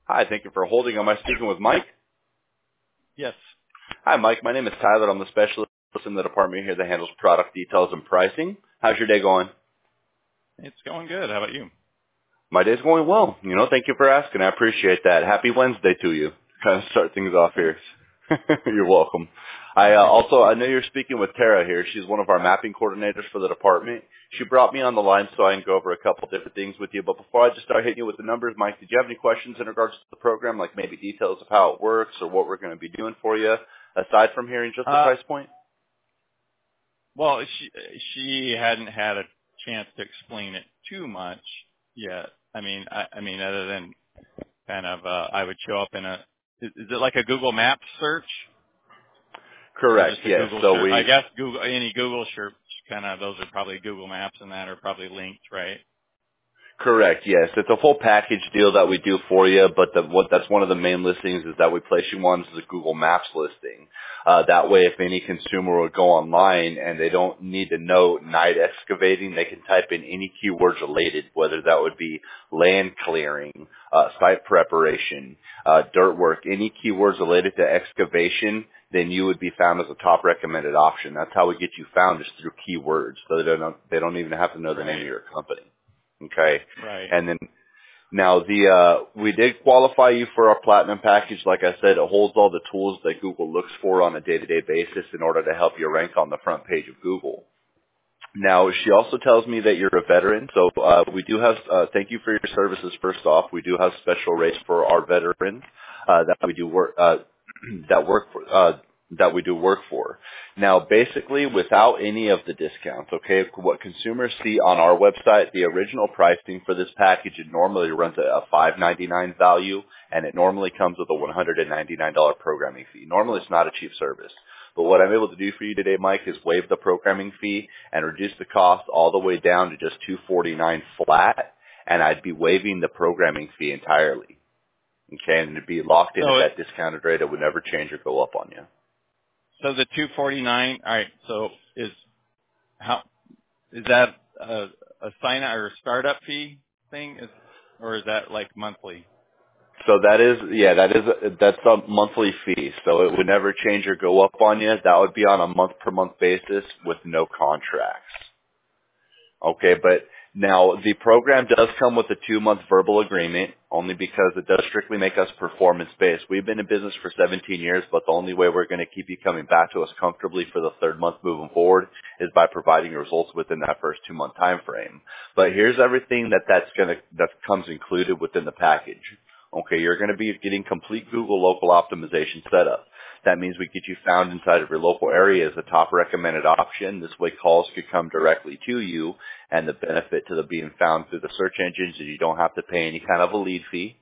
Hi, thank you for holding. Am I speaking with Mike? Yes. Hi, Mike. My name is Tyler. I'm the specialist in the department here that handles product details and pricing. How's your day going? It's going good. How about you? My day's going well. Thank you for asking. I appreciate that. Happy Wednesday to you. Kind of start things off here. You're welcome. I know you're speaking with Tara here. She's one of our mapping coordinators for the department. She brought me on the line so I can go over a couple different things with you. But before I just start hitting you with the numbers, Mike, did you have any questions in regards to the program, like maybe details of how it works or what we're going to be doing for you, aside from hearing just the price point? Well, she hadn't had a chance to explain it too much yet. I mean, other than kind of, I would show up in is it like a Google Maps search? Correct. Yes. So I guess any Google search, kind of, those are probably Google Maps and that are probably linked, right? Correct. Yes, it's a full package deal that we do for you. But that's one of the main listings is that we place you on as a Google Maps listing. That way, if any consumer would go online and they don't need to know night excavating, they can type in any keywords related, whether that would be land clearing, site preparation, dirt work, any keywords related to excavation. Then you would be found as a top recommended option. That's how we get you found, just through keywords. So they don't even have to know the name of your company. Okay. Right. And then now we did qualify you for our platinum package. Like I said, it holds all the tools that Google looks for on a day-to-day basis in order to help you rank on the front page of Google. Now, she also tells me that you're a veteran, so we do have, thank you for your services first off. We do have special rates for our veterans that we do work, that we do work for. Now, basically, without any of the discounts, okay, what consumers see on our website, the original pricing for this package, it normally runs at a $5.99 value, and it normally comes with a $199 programming fee. Normally, it's not a cheap service. But what I'm able to do for you today, Mike, is waive the programming fee and reduce the cost all the way down to just $249 flat, and I'd be waiving the programming fee entirely. Okay, and it'd be locked in at that discounted rate. It would never change or go up on you. So the $249. All right. So is that a sign up or a startup fee thing, or is that like monthly? So that's a monthly fee. So it would never change or go up on you. That would be on a month per month basis with no contracts. Okay, but now the program does come with a 2-month verbal agreement, only because it does strictly make us performance based. We've been in business for 17 years, but the only way we're going to keep you coming back to us comfortably for the 3rd month moving forward is by providing results within that first 2-month time frame. But here's everything that comes included within the package. Okay, you're going to be getting complete Google local optimization setup. That means we get you found inside of your local area as a top recommended option. This way calls could come directly to you, and the benefit to the being found through the search engines is you don't have to pay any kind of a lead fee.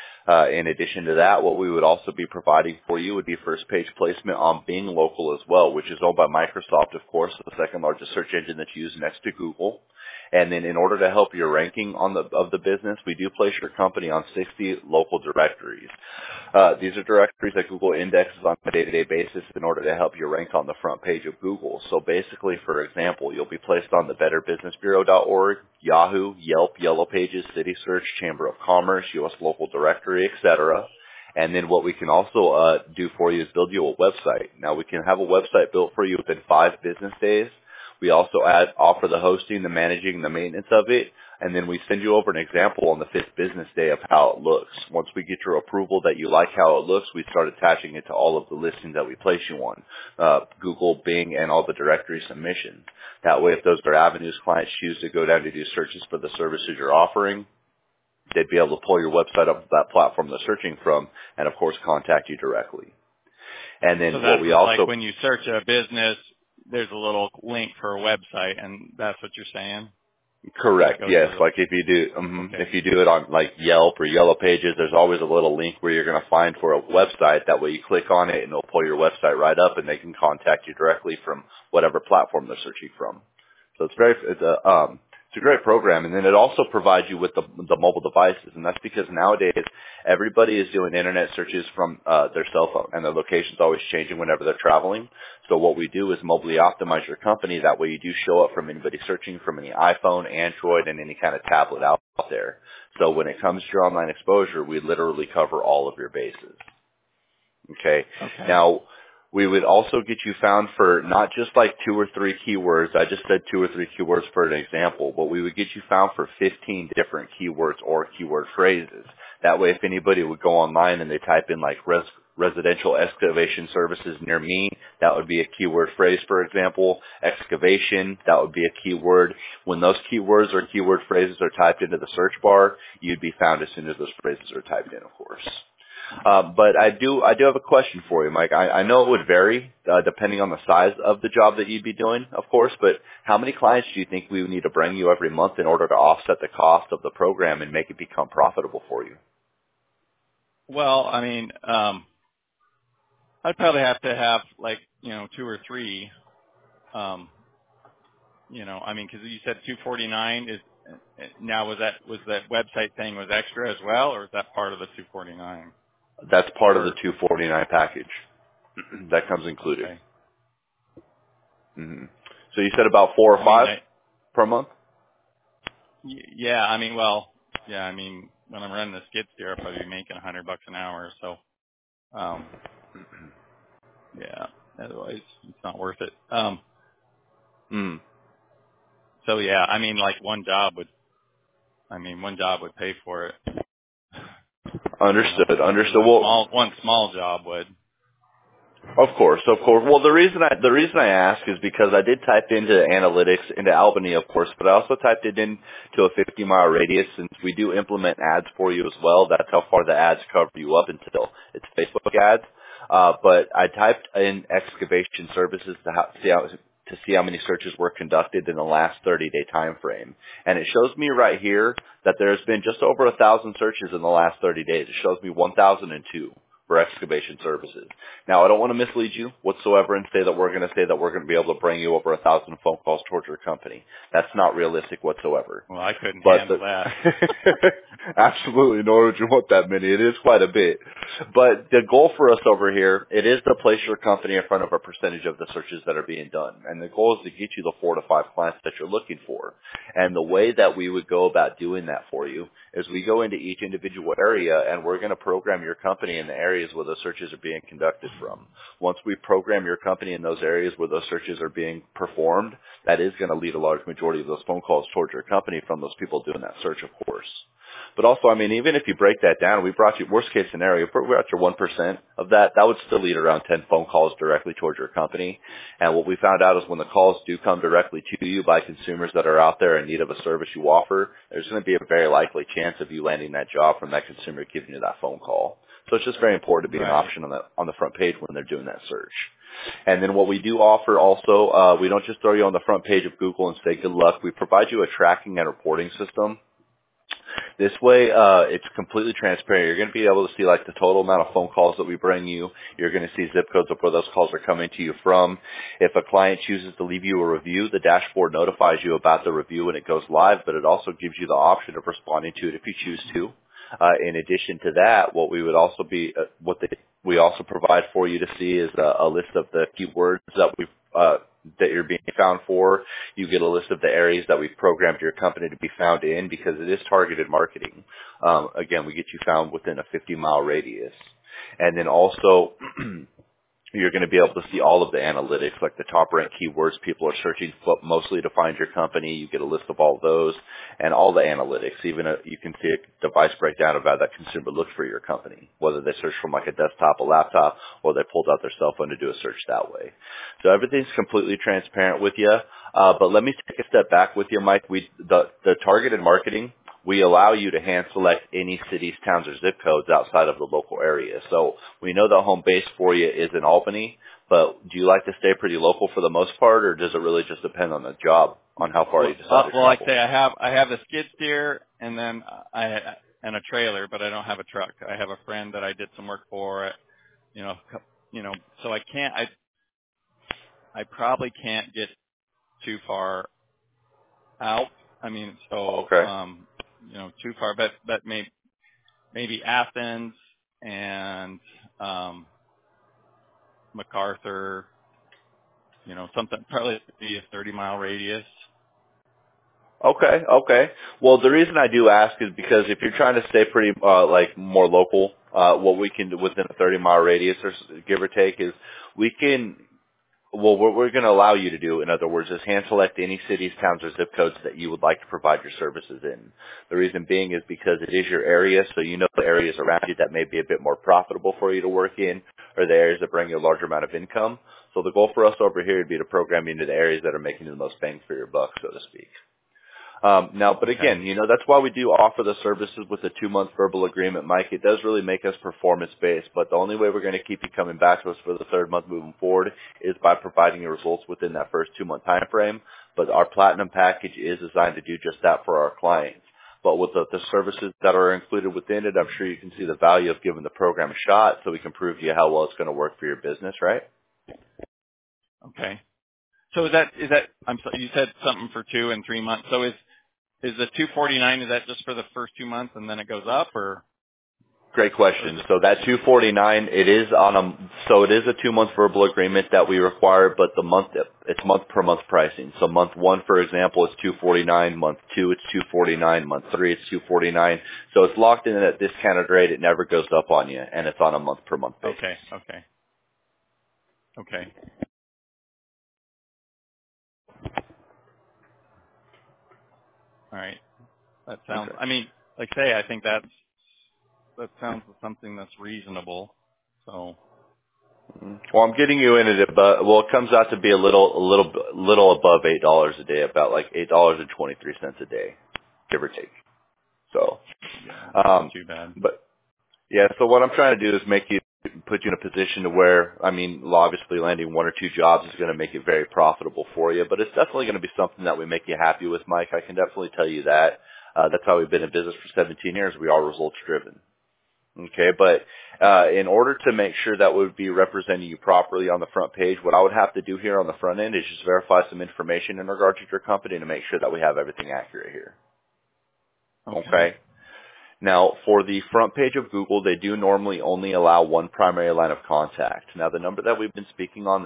In addition to that, what we would also be providing for you would be first page placement on Bing Local as well, which is owned by Microsoft, of course, the 2nd largest search engine that's used next to Google. And then in order to help your ranking of the business, we do place your company on 60 local directories. These are directories that Google indexes on a day-to-day basis in order to help you rank on the front page of Google. So basically, for example, you'll be placed on the BetterBusinessBureau.org, Yahoo, Yelp, Yellow Pages, City Search, Chamber of Commerce, U.S. Local Directory, etc. And then what we can also do for you is build you a website. Now, we can have a website built for you within 5 business days. We also offer the hosting, the managing, the maintenance of it, and then we send you over an example on the 5th business day of how it looks. Once we get your approval that you like how it looks, we start attaching it to all of the listings that we place you on, Google, Bing, and all the directory submissions. That way, if those are avenues clients choose to go down to do searches for the services you're offering, they'd be able to pull your website up to that platform they're searching from and, of course, contact you directly. And then so what we also... like when you search a business, there's a little link for a website, and that's what you're saying? Correct. Yes. Like if you do, if you do it on like Yelp or Yellow Pages, there's always a little link where you're going to find for a website. That way you click on it and it'll pull your website right up, and they can contact you directly from whatever platform they're searching from. So It's a great program, and then it also provides you with the mobile devices, and that's because nowadays everybody is doing internet searches from their cell phone, and their location's always changing whenever they're traveling. So what we do is mobily optimize your company. That way you do show up from anybody searching from any iPhone, Android, and any kind of tablet out there. So when it comes to your online exposure, we literally cover all of your bases. Okay. Now, we would also get you found for not just like 2 or 3 keywords. I just said 2 or 3 keywords for an example, but we would get you found for 15 different keywords or keyword phrases. That way, if anybody would go online and they type in like residential excavation services near me, that would be a keyword phrase, for example. Excavation, that would be a keyword. When those keywords or keyword phrases are typed into the search bar, you'd be found as soon as those phrases are typed in, of course. But I do have a question for you, Mike. I know it would vary depending on the size of the job that you'd be doing, of course, but how many clients do you think we would need to bring you every month in order to offset the cost of the program and make it become profitable for you? Well, I mean, I'd probably have to have like, 2 or 3, I mean, cause you said 249 is, now was that website thing was extra as well, or is that part of the 249? That's part of the 249 package. That comes included. Okay. Mm-hmm. So you said about 4 or 5 per month? Yeah, I mean, when I'm running the skid steer, I'll probably be making $100 an hour. So, yeah, otherwise it's not worth it. So yeah, I mean, like one job would pay for it. Understood. One small job would. Of course. Well, the reason I ask is because I did type into analytics into Albany, of course, but I also typed it into a 50-mile radius since we do implement ads for you as well. That's how far the ads cover you up until it's Facebook ads. But I typed in excavation services to see how many searches were conducted in the last 30-day time frame. And it shows me right here that there's been just over 1,000 searches in the last 30 days. It shows me 1,002 for excavation services. Now, I don't want to mislead you whatsoever and say that we're going to be able to bring you over 1,000 phone calls towards your company. That's not realistic whatsoever. Well, I couldn't handle that. Absolutely, nor would you want that many. It is quite a bit. But the goal for us over here, it is to place your company in front of a percentage of the searches that are being done. And the goal is to get you the 4 to 5 clients that you're looking for. And the way that we would go about doing that for you is we go into each individual area and we're going to program your company in the areas where those searches are being conducted from. Once we program your company in those areas where those searches are being performed, that is going to lead a large majority of those phone calls towards your company from those people doing that search, of course. But also, I mean, even if you break that down, we brought you, worst case scenario, we're at your 1% of that. That would still lead around 10 phone calls directly towards your company. And what we found out is when the calls do come directly to you by consumers that are out there in need of a service you offer, there's going to be a very likely chance of you landing that job from that consumer giving you that phone call. So it's just very important to be an option on the front page when they're doing that search. And then what we do offer also, we don't just throw you on the front page of Google and say good luck. We provide you a tracking and reporting system. This way, it's completely transparent. You're going to be able to see like the total amount of phone calls that we bring you. You're going to see zip codes of where those calls are coming to you from. If a client chooses to leave you a review, the dashboard notifies you about the review when it goes live, but it also gives you the option of responding to it if you choose to. In addition to that, what we would also be, we also provide for you to see is a list of the keywords that you're being found for. You get a list of the areas that we've programmed your company to be found in because it is targeted marketing. Again, we get you found within a 50-mile radius. And then also, you're going to be able to see all of the analytics, like the top ranked keywords people are searching for mostly to find your company. You get a list of all those and all the analytics. Even you can see a device breakdown about that consumer looked for your company, whether they search from like a desktop, a laptop, or they pulled out their cell phone to do a search that way. So everything's completely transparent with you. But let me take a step back with you, Mike. The targeted marketing, we allow you to hand select any cities, towns, or zip codes outside of the local area. So we know the home base for you is in Albany, but do you like to stay pretty local for the most part, or does it really just depend on the job, on how far you decide to travel? Well, like I say, I have the skid steer and then and a trailer, but I don't have a truck. I have a friend that I did some work for, so I probably can't get too far out I mean, so, Okay. too far, but maybe Athens and, MacArthur, something probably be a 30-mile radius. Okay. Well, the reason I do ask is because if you're trying to stay pretty, more local, what we can do within a 30-mile radius or give or take is we can, well, what we're going to allow you to do, in other words, is hand select any cities, towns, or zip codes that you would like to provide your services in. The reason being is because it is your area, so you know the areas around you that may be a bit more profitable for you to work in, or the areas that bring you a larger amount of income. So the goal for us over here would be to program you into the areas that are making you the most bang for your buck, so to speak. But Okay. again, that's why we do offer the services with a 2-month verbal agreement, Mike. It does really make us performance-based, but the only way we're going to keep you coming back to us for the 3rd month moving forward is by providing you results within that first 2-month time frame. But our platinum package is designed to do just that for our clients. But with the services that are included within it, I'm sure you can see the value of giving the program a shot so we can prove to you how well it's going to work for your business, right? Okay. So is that, I'm sorry, you said something for 2 and 3 months. So is the 249, is that just for the first 2 months and then it goes up, or Great is question. it? So that 249, it is it is a 2-month verbal agreement that we require, but it's month per month pricing. So month 1, for example, is 249. Month 2, it's 249. Month 3, it's 249. So it's locked in at a discounted rate. It never goes up on you, and it's on a month per month basis. Okay. All right. That sounds, Okay. I mean, like I say, I think that sounds something that's reasonable. So, Well, I'm getting you in at it, but it comes out to be a little above $8 a day, about like $8.23 a day, give or take. So, yeah, that's not too bad. but yeah, so what I'm trying to do is put you in a position to where, obviously landing 1 or 2 jobs is going to make it very profitable for you, but it's definitely going to be something that we make you happy with, Mike. I can definitely tell you that. That's how we've been in business for 17 years. We are results driven. Okay, but in order to make sure that we would be representing you properly on the front page, what I would have to do here on the front end is just verify some information in regard to your company to make sure that we have everything accurate here. Okay. Okay? Now, for the front page of Google, they do normally only allow one primary line of contact. Now, the number that we've been speaking on, the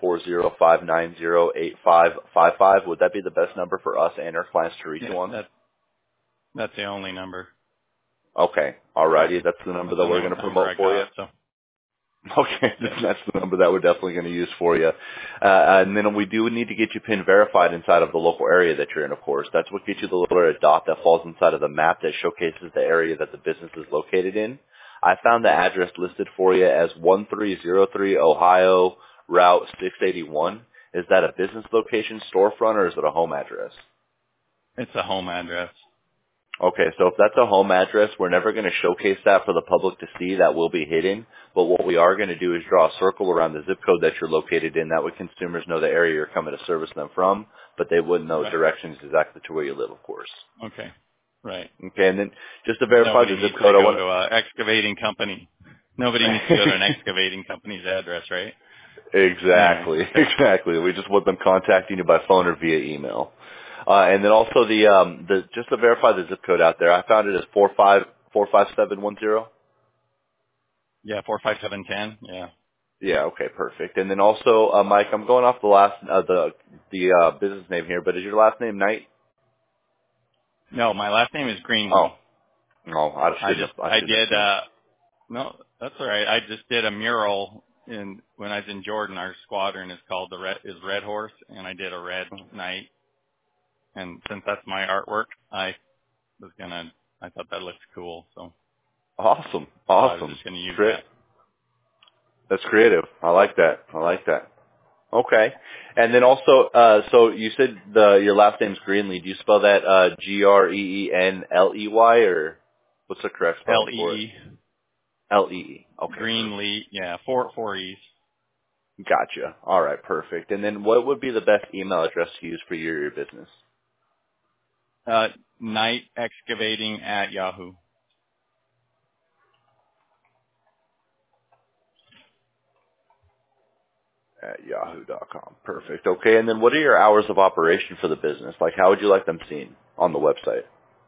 740-590-8555, would that be the best number for us and our clients to reach Yeah, you on? that's the only number. Okay. Alrighty. That's the number That's that the we're only going to number promote I for you. got. So, Okay. yeah. That's the number that we're definitely going to use for you. And then we do need to get you PIN verified inside of the local area that you're in, of course. That's what gets you the little red dot that falls inside of the map that showcases the area that the business is located in. I found the address listed for you as 1303 Ohio Route 681. Is that a business location, storefront, or is it a home address? It's a home address. Okay, so if that's a home address, we're never going to showcase that for the public to see. That will be hidden. But what we are going to do is draw a circle around the zip code that you're located in. That way consumers know the area you're coming to service them from, but they wouldn't know Right. directions exactly to where you live, of course. Okay. Right. Okay, and then just to verify Nobody the zip needs to code, I go want to an excavating company. Nobody needs to go to an excavating company's address, right? Anyway. Exactly, Okay. exactly. We just want them contacting you by phone or via email. And then also the just to verify the zip code out there, I found it as 45710. Yeah, 45710. Yeah. Yeah, okay, perfect. And then also, Mike, I'm going off the business name here, but is your last name Knight? No, my last name is Greenlee. Oh, no, I shouldn't have assumed. No, that's all right. I just did a mural when I was in Jordan. Our squadron is called Red Horse, and I did a red knight. And since that's my artwork, I thought that looked cool, so Awesome, I was awesome. just gonna use Great. that. That's creative. I like that. I like that. Okay. And then also, so you said your last name's Greenlee. Do you spell that Greenley, or what's the correct spelling for it? Lee. Lee. Okay, perfect. Greenlee. Yeah, four E's. Gotcha. All right, perfect. And then what would be the best email address to use for your business? Knight Excavating at Yahoo. At yahoo.com. Perfect. Okay, and then what are your hours of operation for the business? Like, how would you like them seen? on the website?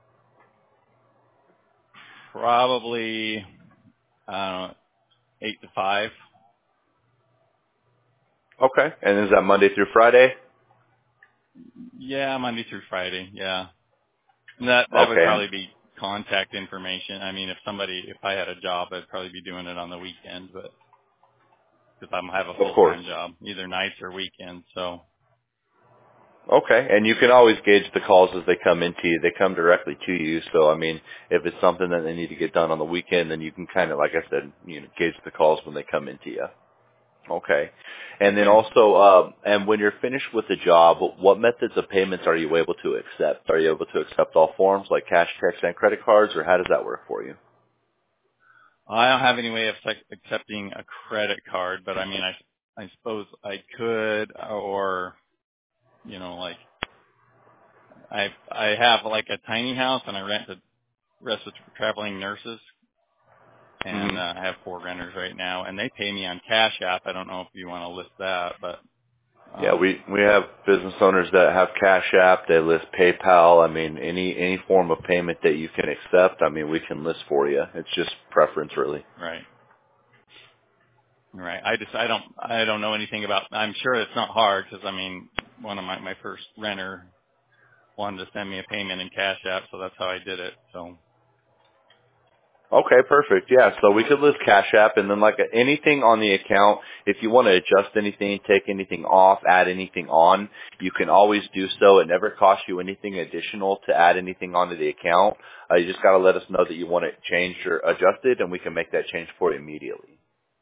Probably, I don't know, 8 to 5. Okay. And is that Monday through Friday? Yeah, Monday through Friday. Yeah. And that would Okay. probably be contact information. I mean, if I had a job, I'd probably be doing it on the weekend, but because I have a Of course. full-time job, either nights or weekends. So, Okay. And you can always gauge the calls as they come into you. They come directly to you. So, I mean, if it's something that they need to get done on the weekend, then you can kind of, like I said, gauge the calls when they come into you. Okay. And then okay. also, and when you're finished with the job, what methods of payments are you able to accept? Are you able to accept all forms like cash, checks, and credit cards, or how does that work for you? I don't have any way of accepting a credit card, but I mean, I suppose I could, or, like I have like a tiny house and I rent the rest of traveling nurses, and Hmm. I have 4 renters right now, and they pay me on Cash App. I don't know if you want to list that, but Yeah, we have business owners that have Cash App. They list PayPal. I mean, any form of payment that you can accept, I mean, we can list for you. It's just preference, really. right. Right. I don't know anything about. I'm sure it's not hard because I mean, one of my first renter wanted to send me a payment in Cash App, so that's how I did it. So Okay, perfect. Yeah, so we could list Cash App, and then like anything on the account, if you want to adjust anything, take anything off, add anything on, you can always do so. It never costs you anything additional to add anything onto the account. You just got to let us know that you want it changed or adjusted, and we can make that change for you immediately.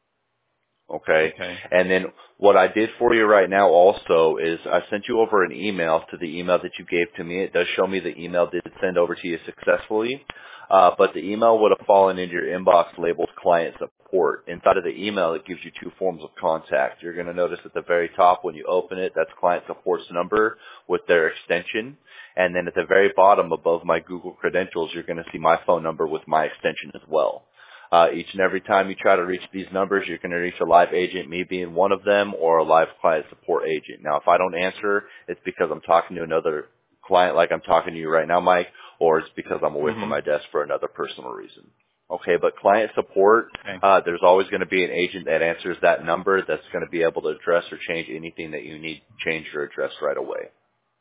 Okay. okay, And then what I did for you right now also is I sent you over an email to the email that you gave to me. It does show me the email did send over to you successfully. But the email would have fallen into your inbox labeled client support. Inside of the email, it gives you 2 forms of contact. You're going to notice at the very top when you open it, that's client support's number with their extension. And then at the very bottom above my Google credentials, you're going to see my phone number with my extension as well. Each and every time you try to reach these numbers, you're going to reach a live agent, me being one of them, or a live client support agent. Now, if I don't answer, it's because I'm talking to another client like I'm talking to you right now, Mike, or it's because I'm away from mhm, my desk for another personal reason. Okay, but client support, okay, there's always going to be an agent that answers that number that's going to be able to address or change anything that you need changed or addressed right away.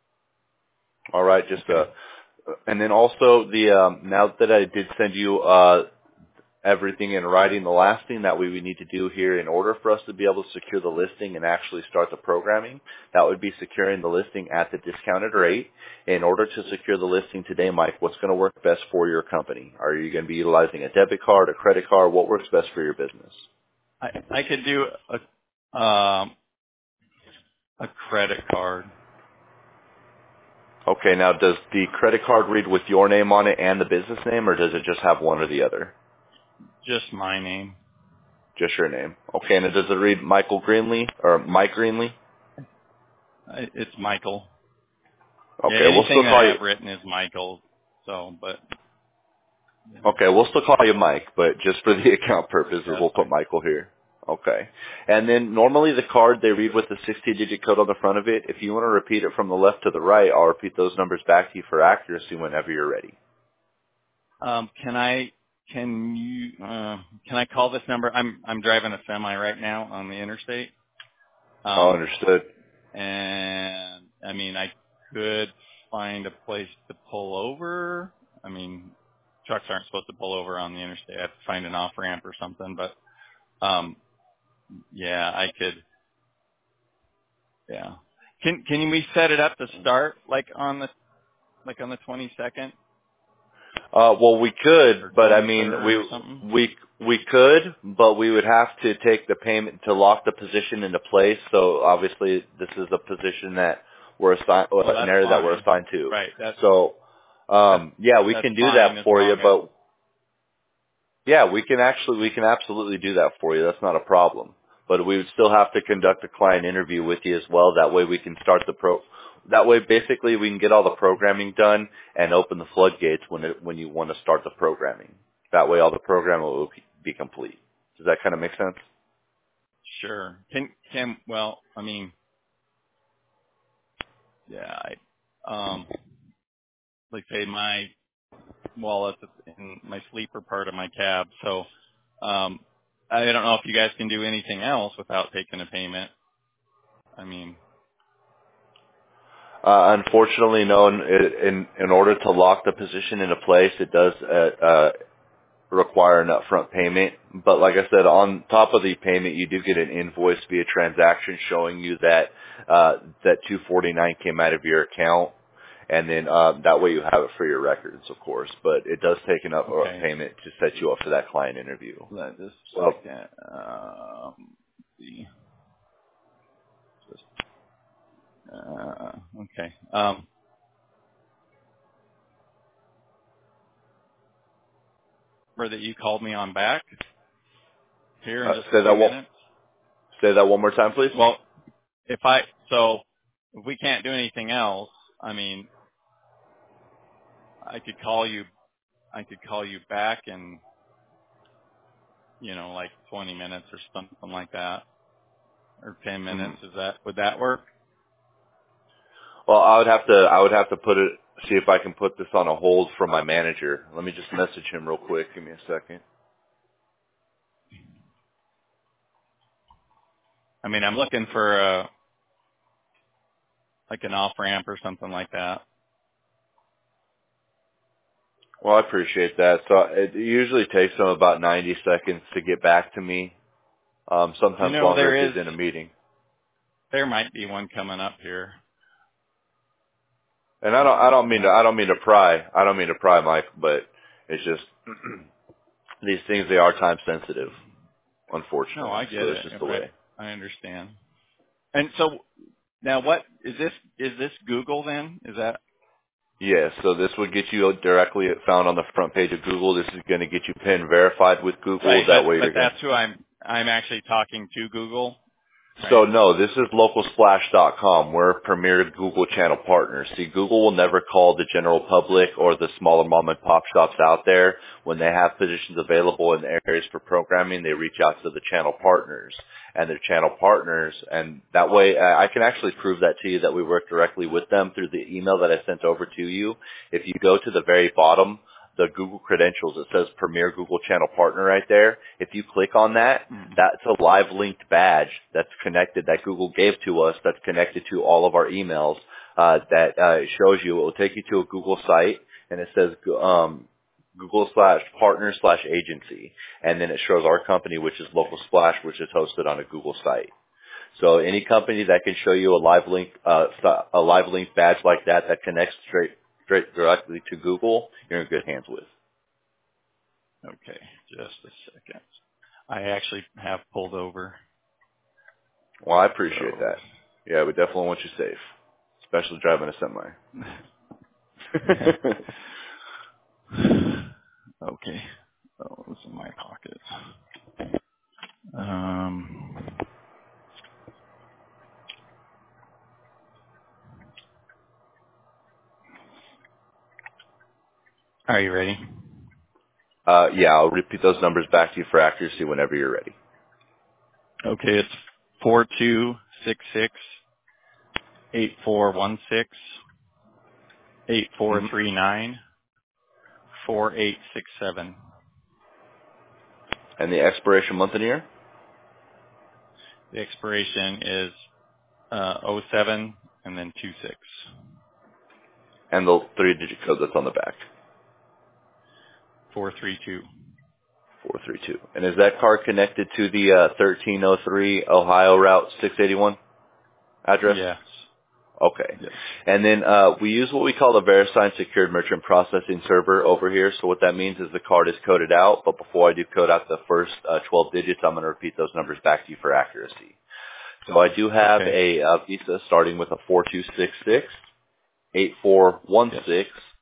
All right, okay. and then also now that I did send you everything in writing. The last thing that we would need to do here in order for us to be able to secure the listing and actually start the programming, that would be securing the listing at the discounted rate. In order to secure the listing today, Mike, what's going to work best for your company? Are you going to be utilizing a debit card, a credit card? What works best for your business? I could do a credit card, Okay, now does the credit card read with your name on it and the business name, or does it just have one or the other? just my name. Just your name. Okay, and does it read Michael Greenlee or Mike Greenlee? It's Michael. Yeah, Okay, we'll still anything that I call you. have written is Michael. So, but yeah, Okay, we'll still call you Mike, but just for the account purposes, that's we'll put fine. Michael here. Okay. And then normally the card, they read with the 16-digit code on the front of it. If you want to repeat it from the left to the right, I'll repeat those numbers back to you for accuracy whenever you're ready. Can I call this number? I'm driving a semi right now on the interstate. Oh, Um, understood. and I mean, I could find a place to pull over. I mean, trucks aren't supposed to pull over on the interstate. I have to find an off ramp or something, but, yeah, I could, yeah. Can we set it up to start like on the 22nd Well, we or could, but I mean, 23rd or something? we could, but we would have to take the payment to lock the position into place. So obviously, this is a position that we're assigned, Well, or an that's area that we're fine. assigned to. Right. So, yeah, we That's can do fine that as for you, long as, but yeah, we can absolutely do that for you. That's not a problem. But we would still have to conduct a client interview with you as well. That way we can start that way basically we can get all the programming done and open the floodgates when you want to start the programming. That way all the programming will be complete. Does that kind of make sense? sure. Well, I mean, yeah, like say my wallet's in my sleeper part of my cab. So I don't know if you guys can do anything else without taking a payment. I mean, Unfortunately, no. In order to lock the position into place, it does require an upfront payment. But like I said, on top of the payment, you do get an invoice via transaction showing you that that $249 came out of your account, and then that way you have it for your records, of course. But it does take an upfront payment to set you up for that client interview. Let this So, second. See. Just, okay. Or that you called me on back here in just a few minutes. Say that one more time, please. Well, if we can't do anything else, I mean, I could call you back in, like 20 minutes or something like that, or 10 minutes. Would that work? Well, I would have to see if I can put this on a hold for my manager. Let me just message him real quick. Give me a second. I mean, I'm looking for like an off ramp or something like that. Well, I appreciate that. So it usually takes them about 90 seconds to get back to me. Sometimes longer if he's in a meeting. There might be one coming up here. And I don't mean to pry, Mike, but it's just these things, they are time sensitive, unfortunately. No, I get so it. It's just the way. I understand. And so now, what is this? Is this Google then? Is that? Yes. So this would get you directly found on the front page of Google. This is going to get you PIN verified with Google. Right, that way, but that's who I'm actually talking to Google. Right. So no, this is localsplash.com. We're a premier Google channel partner. See, Google will never call the general public or the smaller mom and pop shops out there. When they have positions available in areas for programming, they reach out to the channel partners and their channel partners. And that way, I can actually prove that to you that we work directly with them through the email that I sent over to you. If you go to the very bottom, the Google credentials, it says Premier Google Channel Partner right there. If you click on that, that's a live linked badge that's connected, that Google gave to us, that's connected to all of our emails, that shows you, it will take you to a Google site, and it says Google/partner/agency. And then it shows our company, which is Local Splash, which is hosted on a Google site. So any company that can show you a live link badge like that connects straight directly to Google, you're in good hands with. Okay, just a second. I actually have pulled over. Well, I appreciate that. Yeah, we definitely want you safe, especially driving a semi. Okay. Oh, it's in my pocket. Are you ready? Yeah, I'll repeat those numbers back to you for accuracy whenever you're ready. Okay, it's 4266-8416-8439-4867. And the expiration month and year? The expiration is 07 and then 26. And the 3-digit code that's on the back? 432. 432. And is that card connected to the 1303 Ohio Route 681 address? Yes. Okay. Yes. And then we use what we call the VeriSign Secured Merchant Processing Server over here. So what that means is the card is coded out, but before I do code out the first 12 digits, I'm going to repeat those numbers back to you for accuracy. So I do have a Visa starting with a 4266, 8416,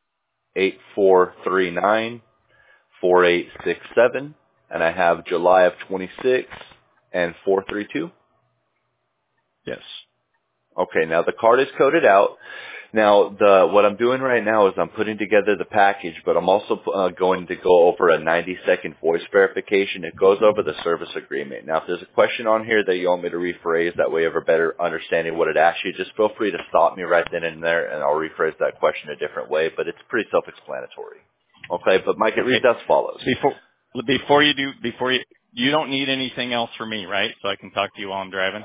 8439, 4867, and I have July of 26 and 432. Yes. Okay, now the card is coded out. Now, what I'm doing right now is I'm putting together the package, but I'm also going to go over a 90-second voice verification. It goes over the service agreement. Now, if there's a question on here that you want me to rephrase, that way you have a better understanding what it asks you, just feel free to stop me right then and there, and I'll rephrase that question a different way, but it's pretty self-explanatory. Okay, but Mike, it reads as follows. Before you don't need anything else from me, right? So I can talk to you while I'm driving?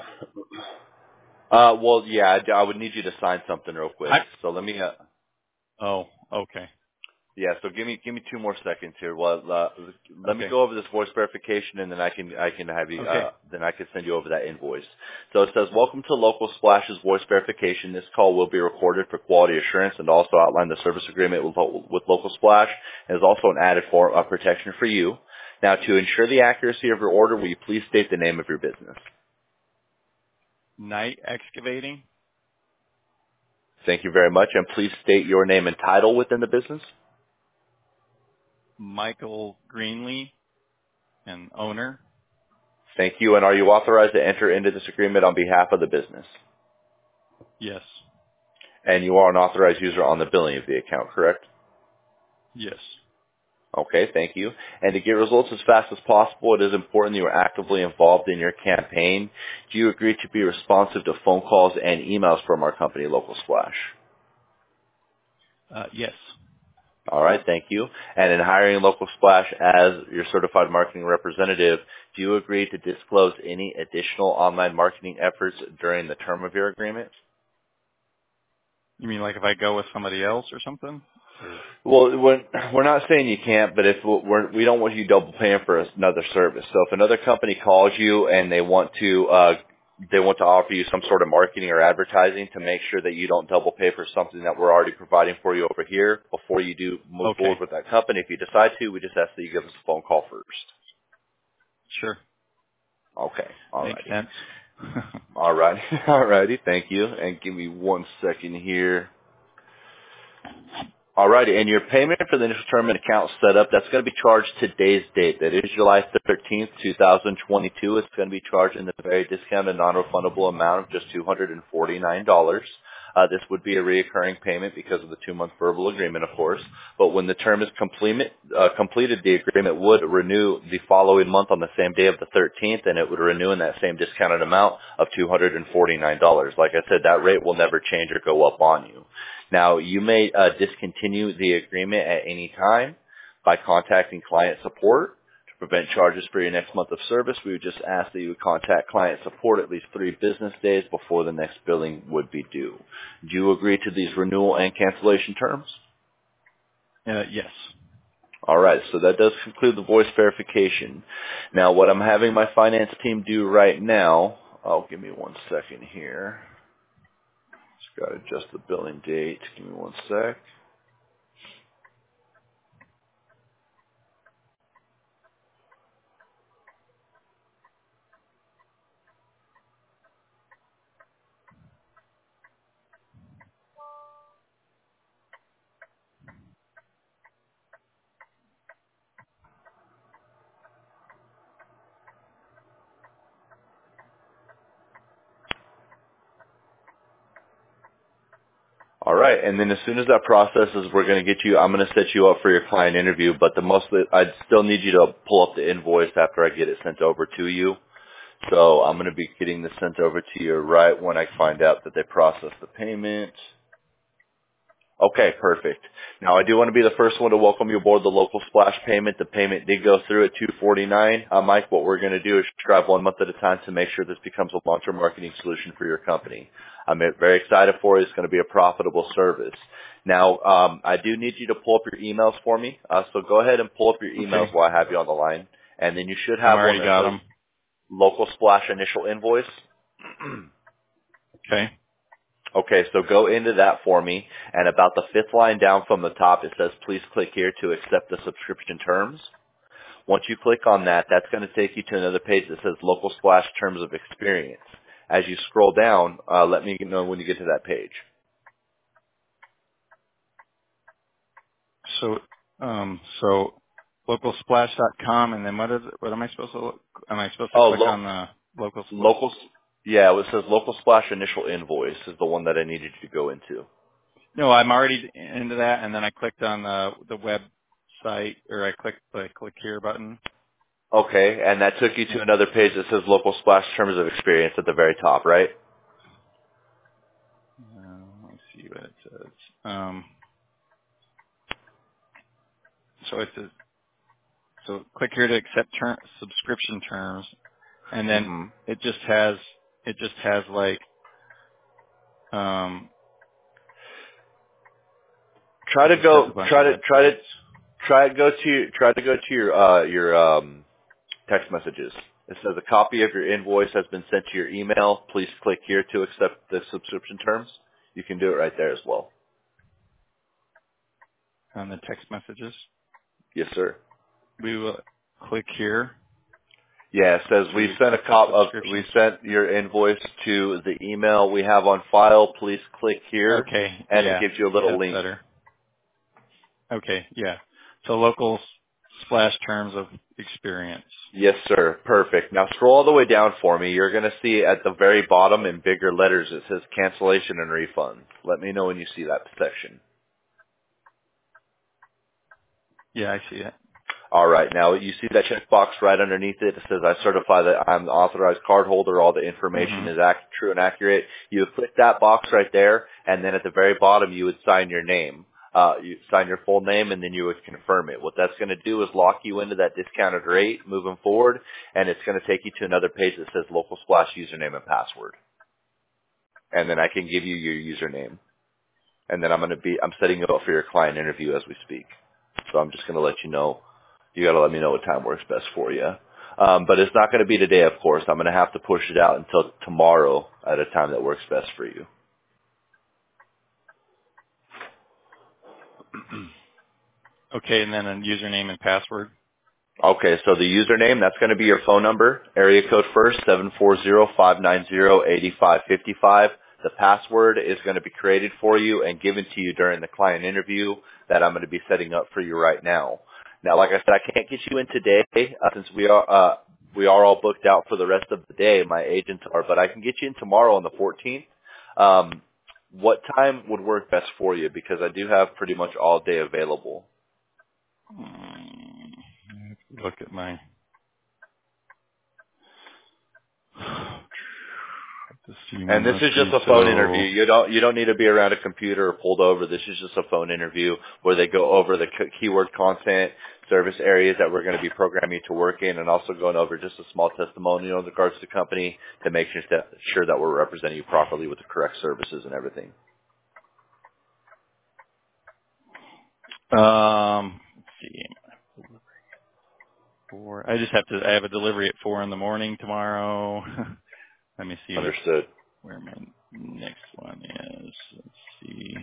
Well, yeah, I would need you to sign something real quick. So let me. Oh, okay. Yeah, so give me 2 more seconds here. Well, let me go over this voice verification, and then I can have you. Then I can send you over that invoice. So it says, "Welcome to Local Splash's voice verification. This call will be recorded for quality assurance, and also outline the service agreement with Local Splash. And is also an added form of protection for you. Now, to ensure the accuracy of your order, will you please state the name of your business?" Knight Excavating. Thank you very much, and please state your name and title within the business. Michael Greenlee, and owner. Thank you, and are you authorized to enter into this agreement on behalf of the business? Yes. And you are an authorized user on the billing of the account, correct? Yes. Okay, thank you. And to get results as fast as possible, it is important that you are actively involved in your campaign. Do you agree to be responsive to phone calls and emails from our company, Local Splash? Yes. All right, thank you. And in hiring Local Splash as your certified marketing representative, do you agree to disclose any additional online marketing efforts during the term of your agreement? You mean like if I go with somebody else or something? Well, we're not saying you can't, but if we don't want you double paying for another service. So if another company calls you and they want to offer you some sort of marketing or advertising, to make sure that you don't double pay for something that we're already providing for you over here before you do move forward with that company. If you decide to, we just ask that you give us a phone call first. Sure. Okay. All right. Makes sense. All right. All righty. Thank you. And give me 1 second here. All righty, and your payment for the initial term and account setup, that's going to be charged today's date. That is July 13th, 2022. It's going to be charged in the very discounted non-refundable amount of just $249. This would be a reoccurring payment because of the 2-month verbal agreement, of course. But when the term is completed, the agreement would renew the following month on the same day of the 13th, and it would renew in that same discounted amount of $249. Like I said, that rate will never change or go up on you. Now, you may discontinue the agreement at any time by contacting client support. To prevent charges for your next month of service, we would just ask that you would contact client support at least 3 business days before the next billing would be due. Do you agree to these renewal and cancellation terms? Yes. All right, so that does conclude the voice verification. Now, what I'm having my finance team do right now, give me 1 second here. Got to adjust the billing date. Give me 1 sec. All right, and then as soon as that processes, I'm going to set you up for your client interview, but I'd still need you to pull up the invoice after I get it sent over to you. So I'm going to be getting this sent over to you right when I find out that they process the payment. Okay, perfect. Now, I do want to be the first one to welcome you aboard the Local Splash payment. The payment did go through at $249. Mike, what we're going to do is strive 1 month at a time to make sure this becomes a long-term marketing solution for your company. I'm very excited for it. It's going to be a profitable service. Now, I do need you to pull up your emails for me. So go ahead and pull up your emails while I have you on the line. And then you should have one that says Local Splash initial invoice. Okay. Okay, so go into that for me, and about the 5th line down from the top, it says, please click here to accept the subscription terms. Once you click on that, that's going to take you to another page that says Local Splash Terms of Experience. As you scroll down, let me know when you get to that page. So localsplash.com, and then what am I supposed to look? Am I supposed to click on the Local Splash? Yeah, it says Local Splash Initial Invoice is the one that I needed you to go into. No, I'm already into that, and then I clicked on the website, or I clicked the click here button. Okay, and that took you to another page that says local splash terms of experience at the very top, right? Let's see what it says. So it says, so click here to accept subscription terms, and then Mm-hmm. it just has like Try it to just has a go. bunch of websites. Try to go to your text messages. It says a copy of your invoice has been sent to your email. Please click here to accept the subscription terms. You can do it right there as well. On the text messages. Yes, sir. We will click here Yeah, it says to we sent accept the we subscription. sent your invoice to the email we have on file. Please click here, Okay, and it yeah, gives you a little that's link. better. Okay, yeah. So local splash terms of experience. Yes, sir. Perfect. Now scroll all the way down for me. You're going to see at the very bottom in bigger letters it says cancellation and refund. Let me know when you see that section. Yeah, I see it. All right. Now you see that checkbox right underneath it. It says I certify that I'm the authorized cardholder. All the information Hmm. is true and accurate. You would click that box right there, and then at the very bottom you would sign your name. You sign your full name, and then you would confirm it. What that's going to do is lock you into that discounted rate moving forward, and it's going to take you to another page that says Local Splash username and password. And then I can give you your username. And then I'm setting you up for your client interview as we speak. So I'm just going to let you know. You got to let me know what time works best for you. But it's not going to be today, of course. I'm going to have to push it out until tomorrow at a time that works best for you. Okay, and then a username and password. Okay, so the username, that's going to be your phone number, area code first, 740-590-8555. The password is going to be created for you and given to you during the client interview that I'm going to be setting up for you right now. Now, like I said, I can't get you in today since we are all booked out for the rest of the day. My agents are, but I can get you in tomorrow on the 14th. What time would work best for you? Because I do have pretty much all day available. Look at my. To see And when. this Let's is just see. a phone interview. So You don't need to be around a computer or pulled over. This is just a phone interview where they go over the keyword content, service areas that we're going to be programming you to work in, and also going over just a small testimonial in regards to the company to make sure that we're representing you properly with the correct services and everything. let's see. 4. I have a delivery at 4 in the morning tomorrow. Let me see Understood. where my next one is. Let's see.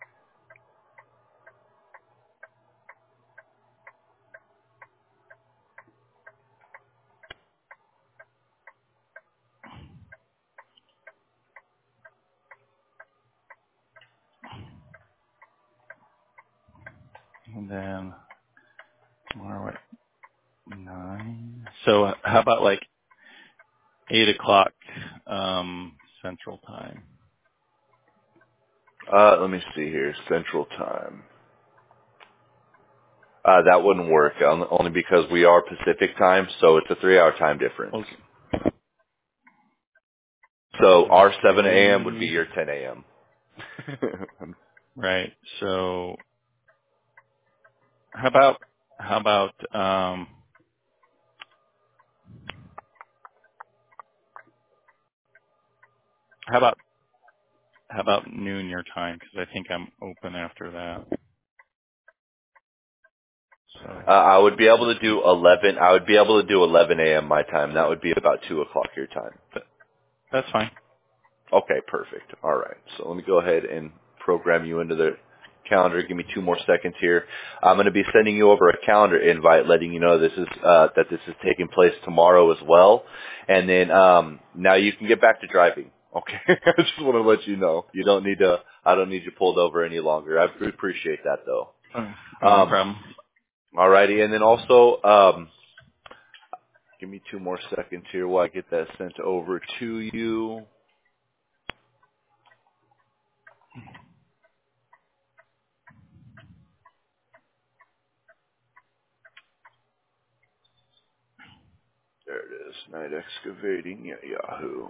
And then tomorrow at 9. So how about like 8 o'clock Central Time? Let me see here. Central Time. That wouldn't work only because we are Pacific Time, so it's a 3-hour time difference. Okay. So So our 7 a.m. would be 3. your 10 a.m. Right. So how about how about um how about how about noon your time? Because I think I'm open after that. So I would be able to do 11. I would be able to do 11 a.m. my time. That would be about 2 o'clock your time. that's fine. Okay, perfect. All right. So let me go ahead and program you into the calendar. Give me 2 more seconds here. I'm going to be sending you over a calendar invite, letting you know that this is taking place tomorrow as well. And then now you can get back to driving. Okay. I just want to let you know. I don't need you pulled over any longer. I appreciate that though. No problem. All righty. And then also, give me 2 more seconds here while I get that sent over to you. is. Night Excavating at Yahoo.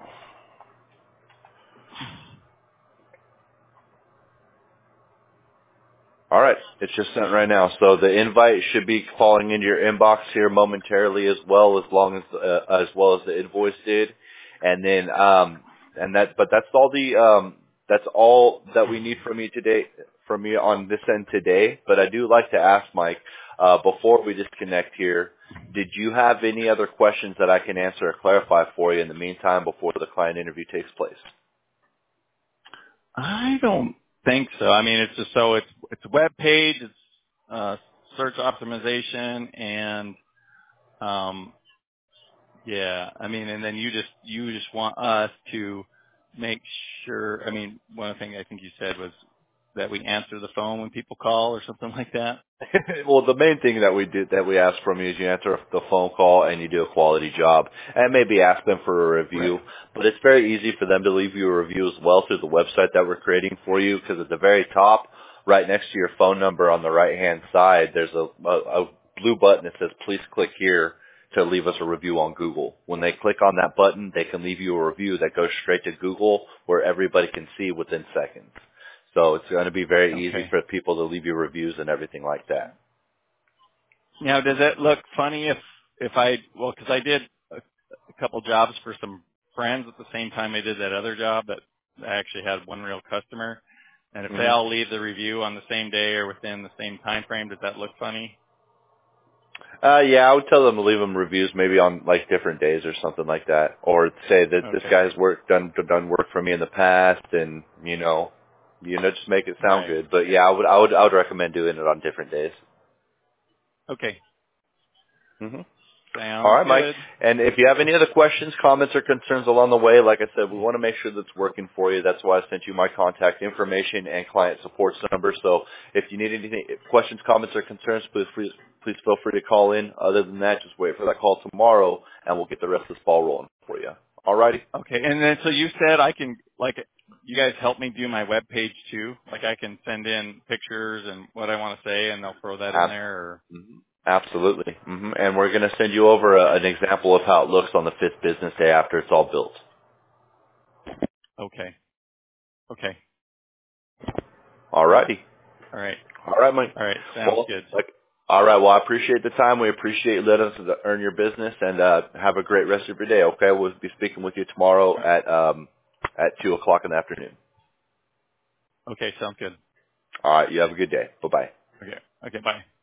All right, it's just sent right now. So the invite should be falling into your inbox here momentarily, as well as the invoice did, and then but that's all that we need from you today, from you on this end today. But I do like to ask Mike, before we disconnect here, did you have any other questions that I can answer or clarify for you in the meantime before the client interview takes place? I don't think so. I mean, it's just it's a web page, it's search optimization, and yeah. I mean, and then you just want us to make sure. I mean, one thing I think you said was that we answer the phone when people call or something like that. Well, the main thing that we ask from you is you answer the phone call and you do a quality job, and maybe ask them for a review. Right. But it's very easy for them to leave you a review as well through the website that we're creating for you, because at the very top, right next to your phone number on the right-hand side, there's a blue button that says, "Please click here to leave us a review on Google." When they click on that button, they can leave you a review that goes straight to Google, where everybody can see within seconds. So it's going to be very easy Okay. for people to leave you reviews and everything like that. Now, does it look funny if because I did a couple jobs for some friends at the same time I did that other job that I actually had one real customer, and if they Hmm. all leave the review on the same day or within the same time frame, does that look funny? Yeah, I would tell them to leave them reviews maybe on like different days or something like that, or say that this Okay. guy's done work for me in the past, and just make it sound Right. good. But yeah, I would recommend doing it on different days. Okay. Hmm. All Sounds right, Mike. good. And if you have any other questions, comments, or concerns along the way, like I said, we want to make sure that's working for you. That's why I sent you my contact information and client support number. So if you need anything, questions, comments, or concerns, please feel free to call in. Other than that, just wait for that call tomorrow, and we'll get the rest of this ball rolling for you. All righty? Okay. And then so you said I can you guys help me do my web page too. Like I can send in pictures and what I want to say, and they'll throw that in there. Or Absolutely. And we're going to send you over an example of how it looks on the 5th business day after it's all built. okay. Okay. All righty. All right. All right, Mike. All right. Sounds Well, good. all right. Well, I appreciate the time. We appreciate you letting us earn your business, and have a great rest of your day. Okay, we'll be speaking with you tomorrow at 2:00 in the afternoon. Okay. Sounds good. All right. You have a good day. Bye bye. Okay. Okay. Bye.